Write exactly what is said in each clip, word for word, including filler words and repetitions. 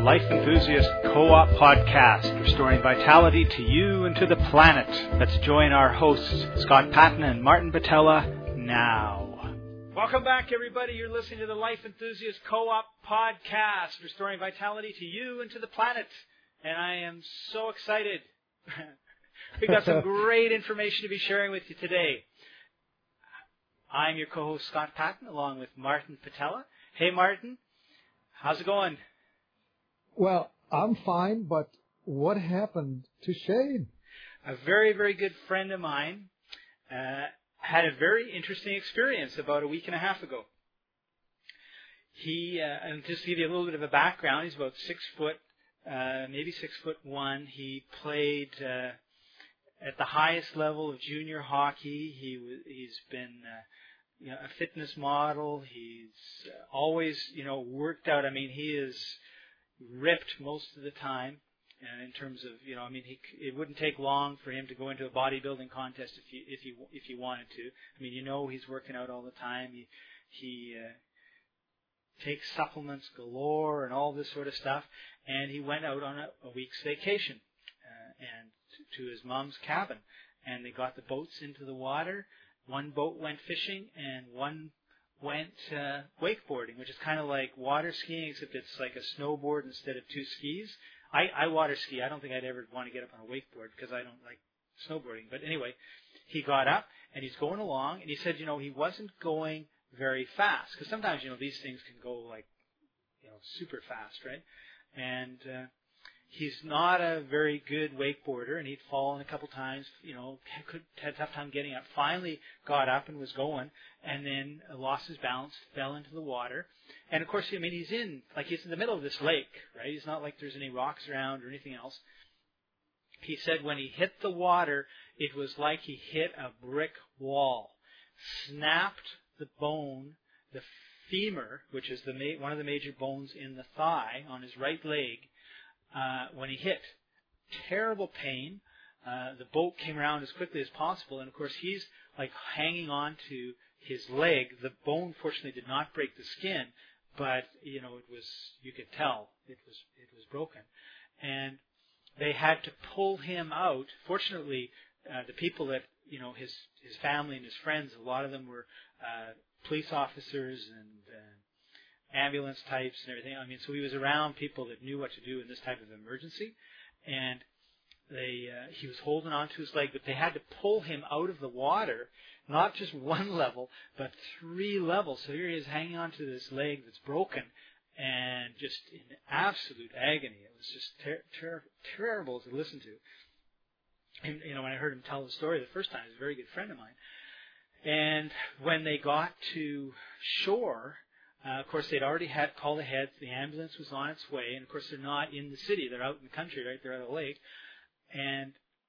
Life Enthusiast Co-op Podcast, restoring vitality to you and to the planet. Let's join our hosts, Scott Patton and Martin Patella, now. Welcome back, everybody. You're listening to the Life Enthusiast Co-op Podcast, restoring vitality to you and to the planet. And I am so excited. We've got some great information to be sharing with you today. I'm your co-host, Scott Patton, along with Martin Patella. Hey, Martin. How's it going? Well, I'm fine, but what happened to Shane? A very, very good friend of mine uh, had a very interesting experience about a week and a half ago. He, uh, and just to give you a little bit of a background, he's about six foot, uh, maybe six foot one. He played uh, at the highest level of junior hockey. He w- he's been uh, you know, a fitness model. He's always, you know, worked out. I mean, he is ripped most of the time. Uh, in terms of, you know, I mean, he, it wouldn't take long for him to go into a bodybuilding contest if he if he if he wanted to. I mean, you know, he's working out all the time. He he uh, takes supplements galore and all this sort of stuff. And he went out on a, a week's vacation uh, and to, to his mom's cabin. And they got the boats into the water. One boat went fishing, and one went uh, wakeboarding, which is kind of like water skiing, except it's like a snowboard instead of two skis. I, I water ski. I don't think I'd ever want to get up on a wakeboard because I don't like snowboarding. But anyway, he got up, and he's going along, and he said, you know, he wasn't going very fast, because sometimes, you know, these things can go like, you know, super fast, right? And uh, he's not a very good wakeboarder, and he'd fallen a couple times, you know, could, had a tough time getting up. Finally got up and was going, and then lost his balance, fell into the water. And, of course, I mean, he's in, like, he's in the middle of this lake, right? He's not like there's any rocks around or anything else. He said when he hit the water, it was like he hit a brick wall. Snapped the bone, the femur, which is the ma- one of the major bones in the thigh on his right leg, Uh, when he hit. Terrible pain. Uh, the boat came around as quickly as possible, and of course he's like hanging on to his leg. The bone fortunately did not break the skin, but you know it was, you could tell it was it was broken, and they had to pull him out. Fortunately, uh, the people that, you know, his his family and his friends, a lot of them were uh, police officers and uh, ambulance types and everything. I mean, so he was around people that knew what to do in this type of emergency, and they uh, he was holding on to his leg, but they had to pull him out of the water, not just one level, but three levels. So here he is hanging on to this leg that's broken, and just in absolute agony. It was just ter- ter- terrible to listen to. And, you know, when I heard him tell the story the first time, he was a very good friend of mine. And when they got to shore, Uh, of course, they'd already had called ahead. The ambulance was on its way. And, of course, they're not in the city. They're out in the country, right? They're at a lake. And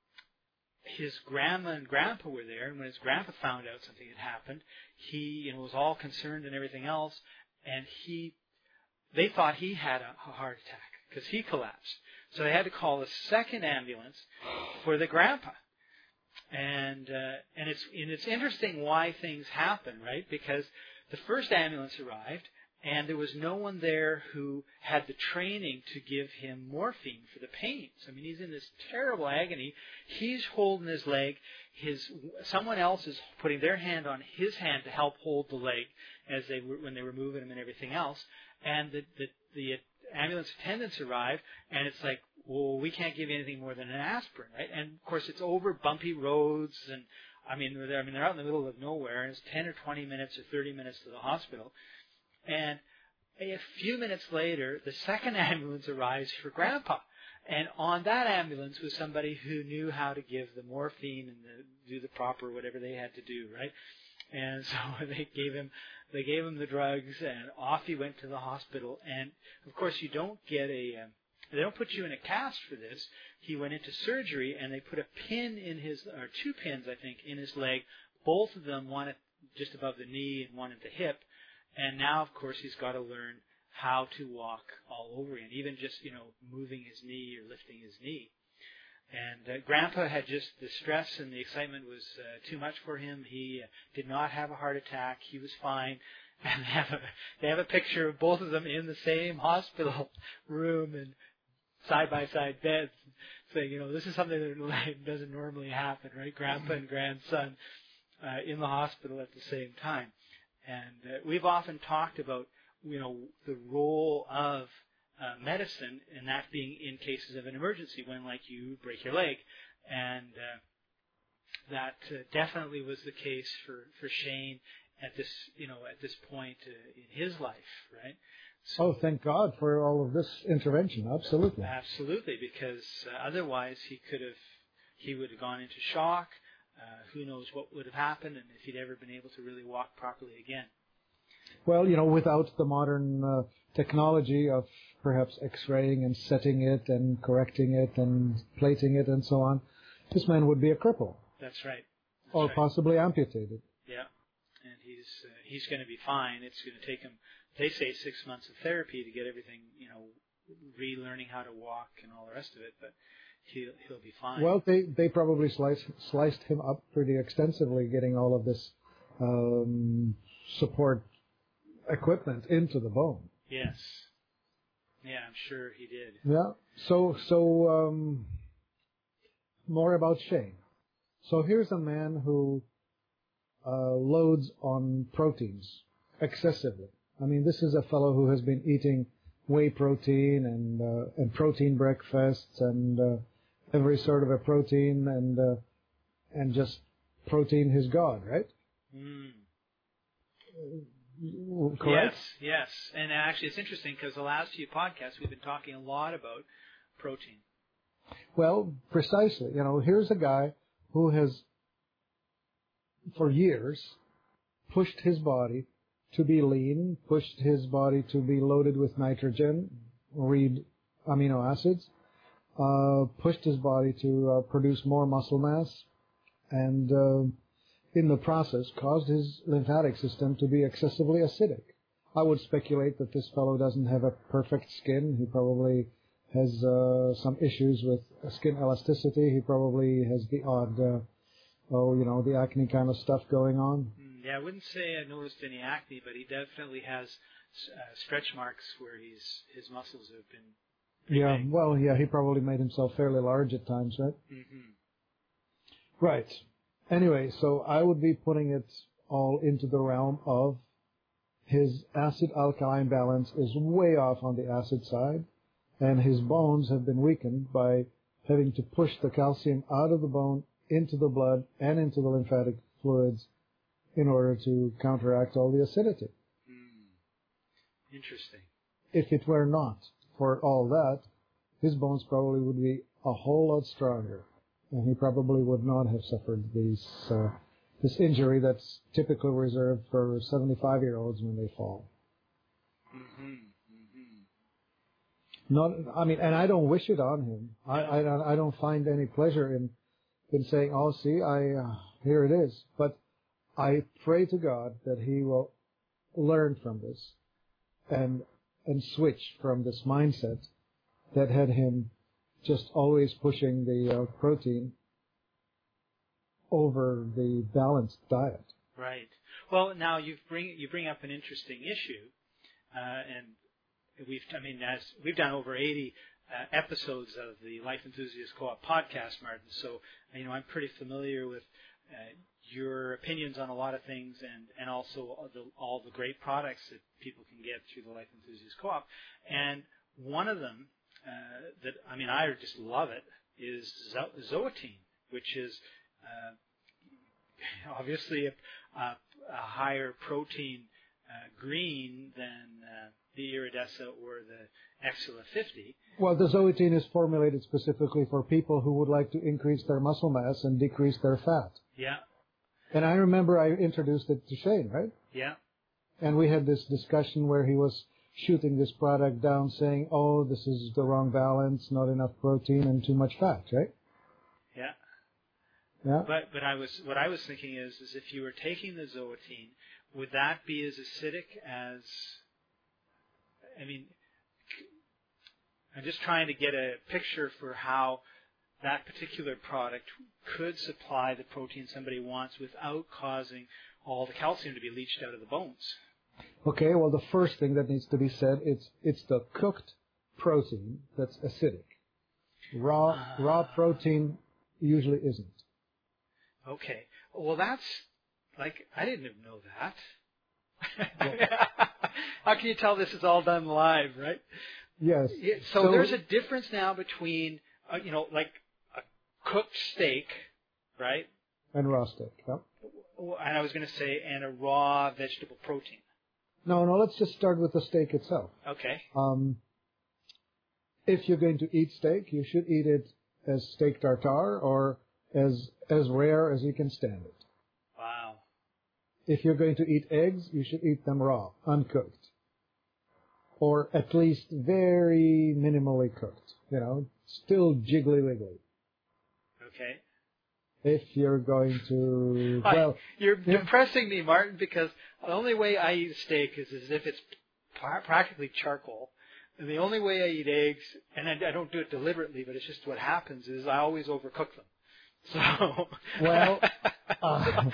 his grandma and grandpa were there. And when his grandpa found out something had happened, he, you know, was all concerned and everything else. And he, they thought he had a, a heart attack because he collapsed. So they had to call a second ambulance for the grandpa. And uh, and it's and it's interesting why things happen, right? Because the first ambulance arrived, and there was no one there who had the training to give him morphine for the pains. I mean, he's in this terrible agony. He's holding his leg. His someone else is putting their hand on his hand to help hold the leg as they were, when they were moving him and everything else. And the the, the ambulance attendants arrived, and it's like, well, we can't give you anything more than an aspirin, right? And of course, it's over bumpy roads, and I mean, they're, I mean, they're out in the middle of nowhere, and it's ten or twenty minutes or thirty minutes to the hospital. And a few minutes later, the second ambulance arrives for Grandpa. And on that ambulance was somebody who knew how to give the morphine and the, do the proper whatever they had to do, right? And so they gave him, they gave him the drugs, and off he went to the hospital. And of course, you don't get a, um, they don't put you in a cast for this. He went into surgery, and they put a pin in his, or two pins, I think, in his leg. Both of them, one at just above the knee and one at the hip. And now, of course, he's got to learn how to walk all over again, even just, you know, moving his knee or lifting his knee. And uh, Grandpa had just, the stress and the excitement was uh, too much for him. He uh, did not have a heart attack. He was fine. And they have a, they have a picture of both of them in the same hospital room and side by side beds, saying, you know, this is something that doesn't normally happen, right? Grandpa and grandson uh, in the hospital at the same time. And uh, we've often talked about, you know, the role of uh, medicine, and that being in cases of an emergency when, like, you break your leg. And uh, that uh, definitely was the case for, for Shane at this, you know, at this point uh, in his life, right? So, oh, thank God for all of this intervention. Absolutely. Absolutely, because uh, otherwise he could have, he would have gone into shock. Uh, who knows what would have happened, and if he'd ever been able to really walk properly again. Well, you know, without the modern uh, technology of perhaps X-raying and setting it and correcting it and plating it and so on, this man would be a cripple. That's right. That's or right. possibly amputated. Yeah, and he's uh, he's going to be fine. It's going to take him, they say, six months of therapy to get everything, you know, relearning how to walk and all the rest of it, but he'll he'll be fine. Well, they they probably sliced sliced him up pretty extensively, getting all of this um, support equipment into the bone. Yes. Yeah, I'm sure he did. Yeah. So so um, more about Shane. So here's a man who uh, loads on proteins excessively. I mean, this is a fellow who has been eating whey protein and uh, and protein breakfasts and uh, every sort of a protein and uh, and just protein his god, right? Mm. Uh, correct? Yes, yes. And actually, it's interesting because the last few podcasts we've been talking a lot about protein. Well, precisely. You know, here's a guy who has, for years, pushed his body to be lean, pushed his body to be loaded with nitrogen, read amino acids, uh, pushed his body to uh, produce more muscle mass, and uh, in the process caused his lymphatic system to be excessively acidic. I would speculate that this fellow doesn't have a perfect skin. He probably has uh, some issues with skin elasticity. He probably has the odd, uh, oh, you know, the acne kind of stuff going on. Yeah, I wouldn't say I noticed any acne, but he definitely has uh, stretch marks where he's his muscles have been. Yeah, big. well, yeah, he probably made himself fairly large at times, right? Mm-hmm. Right. Anyway, so I would be putting it all into the realm of his acid-alkaline balance is way off on the acid side, and his bones have been weakened by having to push the calcium out of the bone into the blood and into the lymphatic fluids in order to counteract all the acidity. Mm. Interesting. If it were not for all that, his bones probably would be a whole lot stronger, and he probably would not have suffered these uh, this injury that's typically reserved for seventy-five-year-olds when they fall. Mm-hmm. Mm-hmm. Not, I mean, and I don't wish it on him. I, I, don't, I don't find any pleasure in in saying, "Oh, see, I uh, here it is." But I pray to God that he will learn from this and and switch from this mindset that had him just always pushing the uh, protein over the balanced diet. Right. Well, now you bring you bring up an interesting issue, uh, and we've I mean as we've done over eighty uh, episodes of the Life Enthusiast Co-op podcast, Martin. So you know I'm pretty familiar with uh, your opinions on a lot of things, and and also all the, all the great products that people can get through the Life Enthusiast Co-op. And one of them uh, that I mean I just love it is zo- Zoetine, which is uh, obviously a, a, a higher protein uh, green than uh, the Iridessa or the Exila fifty. Well, the Zoetine is formulated specifically for people who would like to increase their muscle mass and decrease their fat. Yeah. And I remember I introduced it to Shane, right? Yeah. And we had this discussion where he was shooting this product down saying, oh, this is the wrong balance, not enough protein and too much fat, right? Yeah. Yeah. But but I was what I was thinking is is if you were taking the Zoetine, would that be as acidic as? I mean, I'm just trying to get a picture for how that particular product could supply the protein somebody wants without causing all the calcium to be leached out of the bones. Okay, well, the first thing that needs to be said, it's it's the cooked protein that's acidic. Raw Uh, raw protein usually isn't. Okay. Well, that's like I didn't even know that. Well, How can you tell this is all done live, right? yes. Yeah, so, So- there's a difference now between, uh, you know, like a cooked steak, right? And raw steak. Yeah. And I was going to say, and a raw vegetable protein. No, no. Let's just start with the steak itself. Okay. Um, if you're going to eat steak, you should eat it as steak tartare or as as rare as you can stand it. Wow. If you're going to eat eggs, you should eat them raw, uncooked, or at least very minimally cooked. You know, still jiggly wiggly. Okay. If you're going to, Hi, well, you're yeah. depressing me, Martin, because the only way I eat steak is as if it's pra- practically charcoal. And the only way I eat eggs, and I, I don't do it deliberately, but it's just what happens, is I always overcook them. So, Well, uh,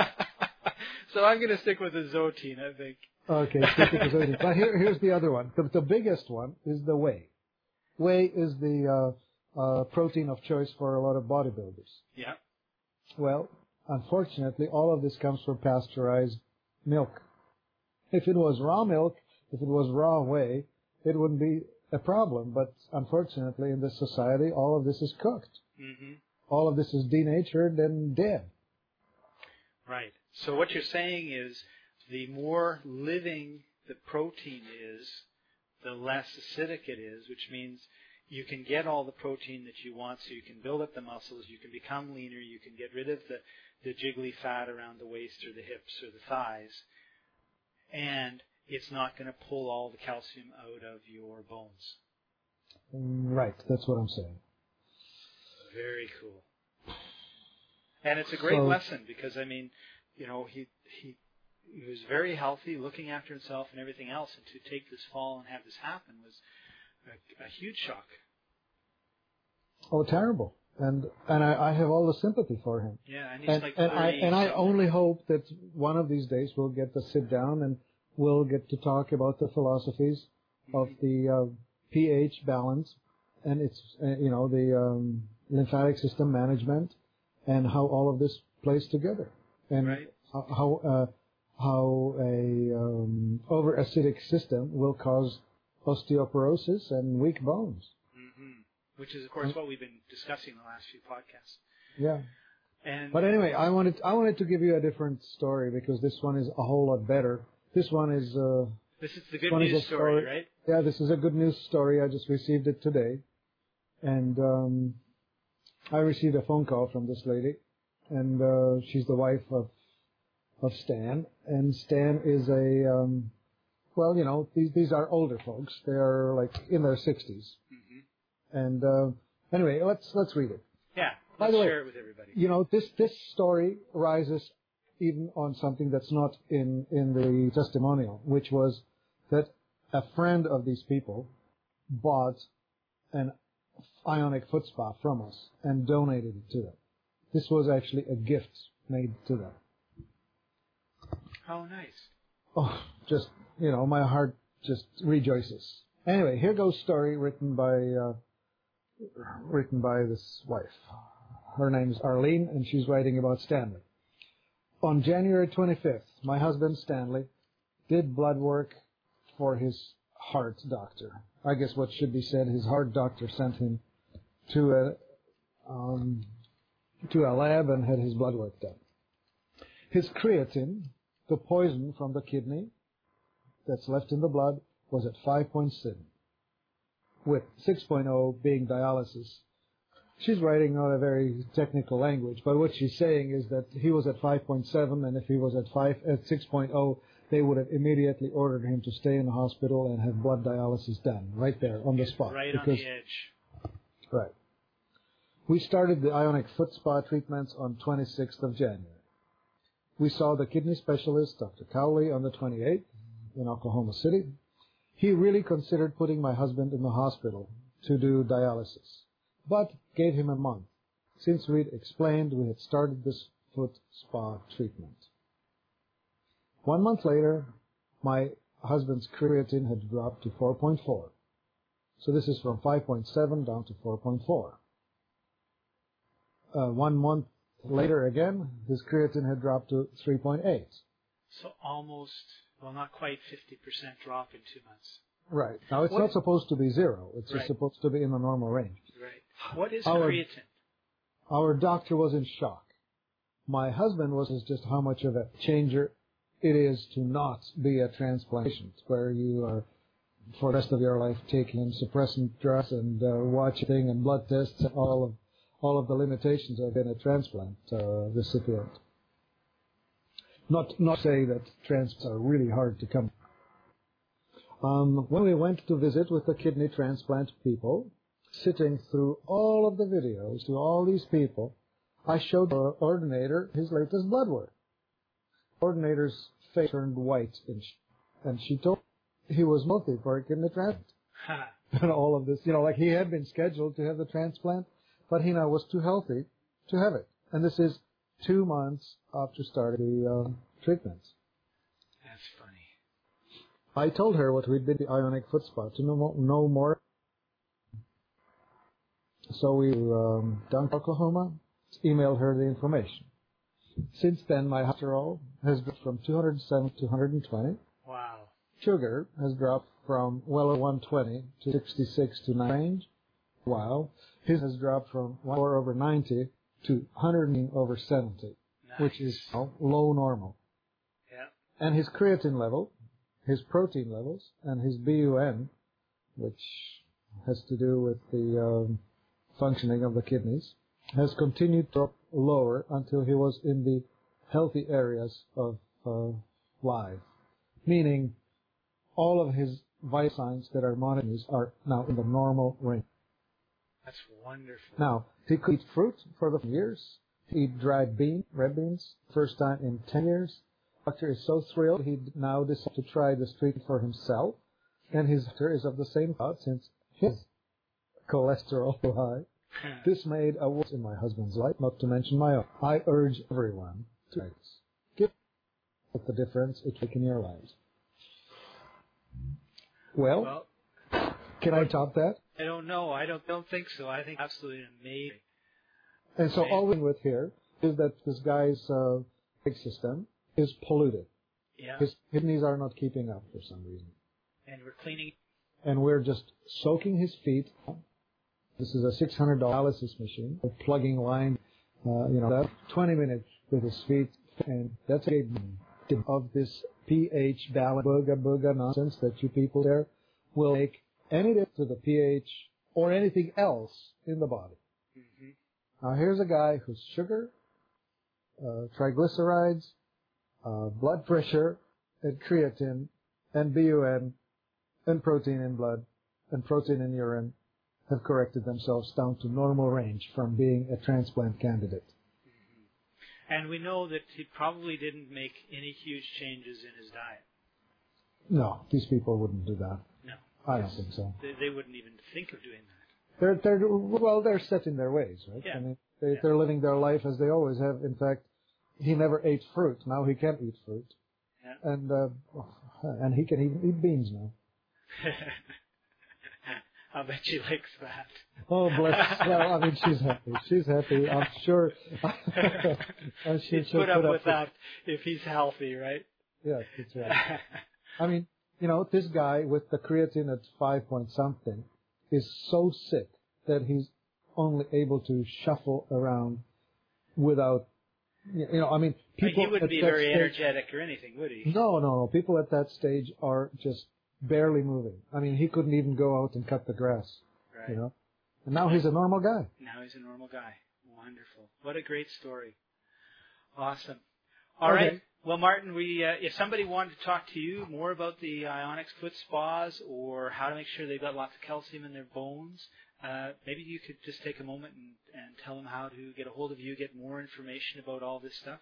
so I'm going to stick with the Zotine, I think. okay, stick with the zodiac. But here, here's the other one. The, the biggest one is the whey. Whey is the uh, uh, protein of choice for a lot of bodybuilders. Yeah. Well, unfortunately, all of this comes from pasteurized milk. If it was raw milk, if it was raw whey, it wouldn't be a problem. But unfortunately, in this society, all of this is cooked. Mm-hmm. All of this is denatured and dead. Right. So what you're saying is the more living the protein is, the less acidic it is, which means you can get all the protein that you want, so you can build up the muscles, you can become leaner, you can get rid of the, the jiggly fat around the waist or the hips or the thighs, and it's not going to pull all the calcium out of your bones. Right, that's what I'm saying. Very cool. And it's a great So- lesson because, I mean, you know, he he he was very healthy, looking after himself and everything else, and to take this fall and have this happen was a, a huge shock. Oh, terrible. And and I, I have all the sympathy for him. Yeah, and he's And, like and I thirty and I something. only hope that one of these days we'll get to sit down and we'll get to talk about the philosophies of the uh, pH balance and its uh, you know the um, lymphatic system management and how all of this plays together and Right. how how, uh, how a um, over acidic system will cause osteoporosis and weak bones. hmm Which is, of course, what we've been discussing in the last few podcasts. Yeah. And But anyway, I wanted I wanted to give you a different story because this one is a whole lot better. This one is uh, this is the good one is news a story, story- right? yeah, this is a good news story. I just received it today, and um, I received a phone call from this lady, and uh, she's the wife of of Stan, and Stan is a um, well, you know, these these are older folks. They are like in their sixties, hmm and uh, anyway, let's let's read it. Yeah. By Let's the way, share it with everybody. You know, this this story arises even on something that's not in in the testimonial, which was that a friend of these people bought an ionic foot spa from us and donated it to them. This was actually a gift made to them. Oh, nice. Oh, just, you know, my heart just rejoices. Anyway, here goes story written by uh, written by this wife. Her name's Arlene, and she's writing about Stanley. On January twenty-fifth, my husband Stanley did blood work for his heart doctor. I guess what should be said, his heart doctor sent him to a um, to a lab and had his blood work done. His creatine, the poison from the kidney that's left in the blood, was at five point seven, with six point oh being dialysis. She's writing not a very technical language, but what she's saying is that he was at five point seven, and if he was at five at six point oh, they would have immediately ordered him to stay in the hospital and have blood dialysis done right there on the spot. Right because, on the edge. Right. We started the ionic foot spa treatments on twenty-sixth of January. We saw the kidney specialist, Doctor Cowley, on the twenty-eighth in Oklahoma City. He really considered putting my husband in the hospital to do dialysis, but gave him a month, since we'd explained we had started this foot spa treatment. One month later, my husband's creatine had dropped to four point four. So this is from five point seven down to four point four. Uh, one month later again, his creatine had dropped to three point eight. So almost, well, not quite fifty percent drop in two months. Right. Now, it's what? not supposed to be zero. It's right. just supposed to be in the normal range. Right. What is our, creatine? Our doctor was in shock. My husband was just how much of a changer it is to not be a transplant patient, where you are, for the rest of your life, taking suppressant drugs and uh, watching and blood tests and all of all of the limitations of being a transplant uh, recipient. Not not say that transplants are really hard to come. Um, when we went to visit with the kidney transplant people, sitting through all of the videos to all these people, I showed the ordinator his latest blood work. The ordinator's face turned white, and she, and she told me he was healthy for a kidney transplant. And all of this, you know, like he had been scheduled to have the transplant, but he now was too healthy to have it. And this is two months after starting the uh, treatments. That's funny. I told her what we did the ionic foot spa to know more. Know more. So we um, down to Oklahoma, emailed her the information. Since then, my cholesterol has dropped from two hundred seven to one hundred twenty. Wow. Sugar has dropped from well over one twenty to sixty-six to nine range. Wow. His has dropped from one over ninety to one hundred over seventy, nice. Which is you know, low normal. Yeah. And his creatine level, his protein levels, and his B U N, which has to do with the um, functioning of the kidneys, has continued to drop lower until he was in the healthy areas of uh, life. Meaning, all of his vital signs that are monitored are now in the normal range. That's wonderful. Now, he could eat fruit for the years. He eat dried bean, red beans, first time in ten years. Doctor is so thrilled, he now decided to try this treatment for himself. And his doctor is of the same thought since his cholesterol is high. This made a worse in my husband's life, not to mention my own. I urge everyone to try this. Give the difference it makes in your lives. Well, well can I top that? I don't know. I don't don't think so. I think absolutely amazing. And so amazing. all we're with here is that this guy's uh, big system is polluted. Yeah. His kidneys are not keeping up for some reason. And we're cleaning. And we're just soaking his feet. This is a six hundred dollars dialysis machine. We're plugging line, uh, you know, twenty minutes with his feet. And that's a of this pH balance, booga booga nonsense that you people there will make any difference to the pH or anything else in the body. Mm-hmm. Now here's a guy whose sugar, uh, triglycerides, uh, blood pressure, and creatine, and B U N, and protein in blood, and protein in urine have corrected themselves down to normal range from being a transplant candidate. Mm-hmm. And we know that he probably didn't make any huge changes in his diet. No, these people wouldn't do that. No. I don't think so. They, they wouldn't even think of doing that. They're, they're, well, they're set in their ways, right? Yeah. I mean, they, yeah. they're living their life as they always have. In fact, he never ate fruit. Now he can eat fruit. Yeah. And, uh, and he can even eat beans now. I bet she likes that. Oh, bless. Well, I mean, she's happy. She's happy. I'm sure. And she He'd put up, put up with that if he's healthy, right? Yes, that's right. I mean, you know, this guy with the creatine at five point something is so sick that he's only able to shuffle around without, you know, I mean, people. He wouldn't be very stage, energetic or anything, would he? No, no, no. People at that stage are just barely moving. I mean, he couldn't even go out and cut the grass. Right. You know, and now he's a normal guy. Now he's a normal guy. Wonderful. What a great story. Awesome. All okay. right. Well, Martin, we uh, if somebody wanted to talk to you more about the Ionix foot spas or how to make sure they've got lots of calcium in their bones, uh, maybe you could just take a moment and, and tell them how to get a hold of you, get more information about all this stuff.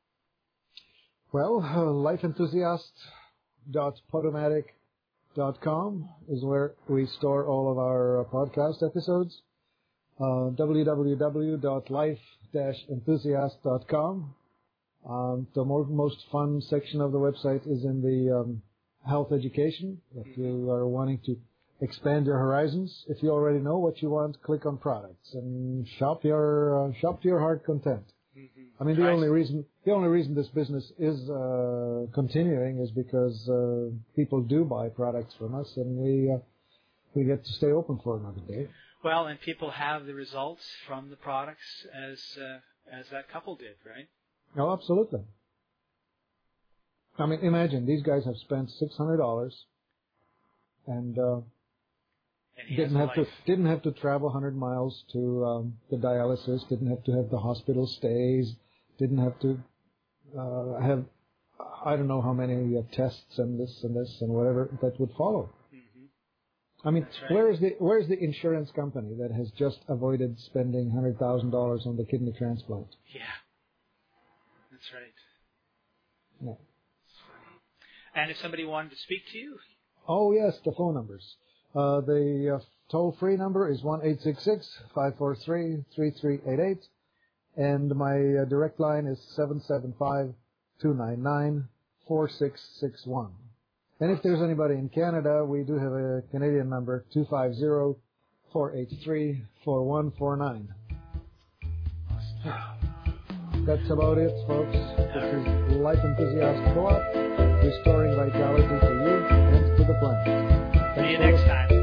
Well, uh, life enthusiast dot podomatic dot com is where we store all of our uh, podcast episodes. Uh, w w w dot life dash enthusiast dot com. Um, the more, most fun section of the website is in the um, health education. If you are wanting to expand your horizons, if you already know what you want, click on products and shop your uh, shop to your heart content. Mm-hmm. I mean, the nice. only reason the only reason this business is uh, continuing is because uh, people do buy products from us, and we uh, we get to stay open for another day. Well, and people have the results from the products as uh, as that couple did, right? Oh, absolutely. I mean, imagine these guys have spent six hundred dollars and. Uh, And didn't have to didn't have to travel one hundred miles to um, the dialysis. Didn't have to have the hospital stays. Didn't have to uh, have I don't know how many uh, tests and this and this and whatever that would follow. Mm-hmm. I mean, right. where's the where's the insurance company that has just avoided spending one hundred thousand dollars on the kidney transplant? Yeah, that's right. Yeah. And if somebody wanted to speak to you, oh yes, the phone numbers. Uh, the uh, toll-free number is one eight six six, five four three, three three eight eight, and my uh, direct line is seven seven five, two nine nine, four six six one. And if there's anybody in Canada, we do have a Canadian number, two five zero, four eight three, four one four nine. That's about it, folks. This is Life Enthusiast Co-op, restoring vitality to you and to the planet. See you next time.